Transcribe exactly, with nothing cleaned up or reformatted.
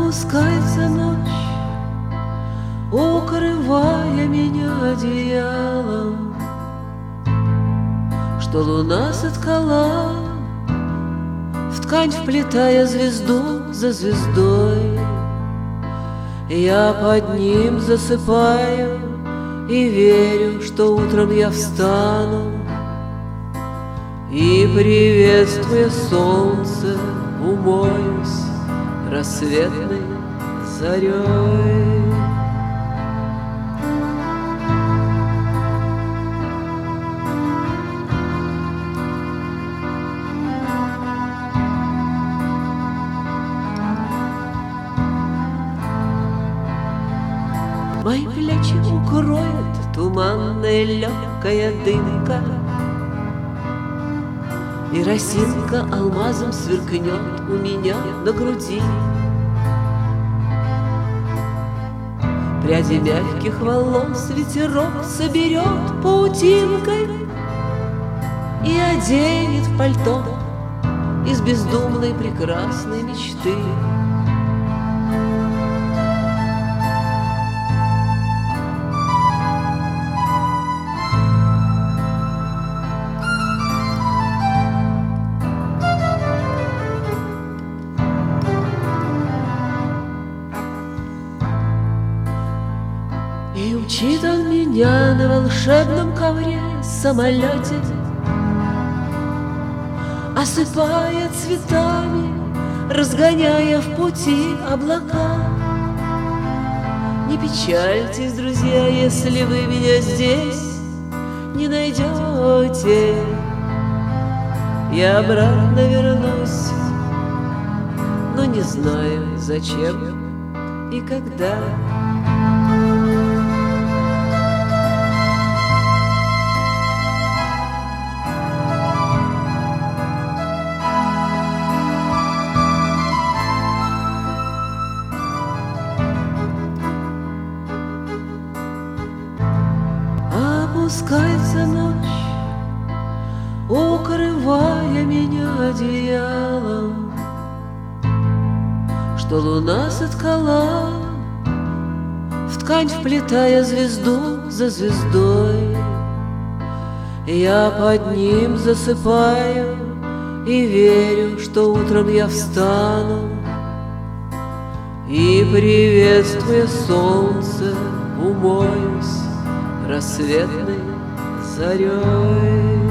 Опускается ночь, укрывая меня одеялом, что луна соткала, в ткань вплетая звезду за звездой. Я под ним засыпаю и верю, что утром я встану и, приветствуя солнце, умоюсь рассветной зарей. Мои плечи укроет туманная легкая дымка, и росинка алмазом сверкнет у меня на груди. Пряди мягких волос ветерок соберет паутинкой и оденет в пальто из бездумной прекрасной мечты. И учит он меня на волшебном ковре самолете, осыпая цветами, разгоняя в пути облака. Не печальтесь, друзья, если вы меня здесь не найдете. Я обратно вернусь, но не знаю, зачем и когда. Опускается ночь, укрывая меня одеялом, что луна соткала, в ткань вплетая звезду за звездой. Я под ним засыпаю и верю, что утром я встану и, приветствуя солнце, умоюсь рассветной зарей.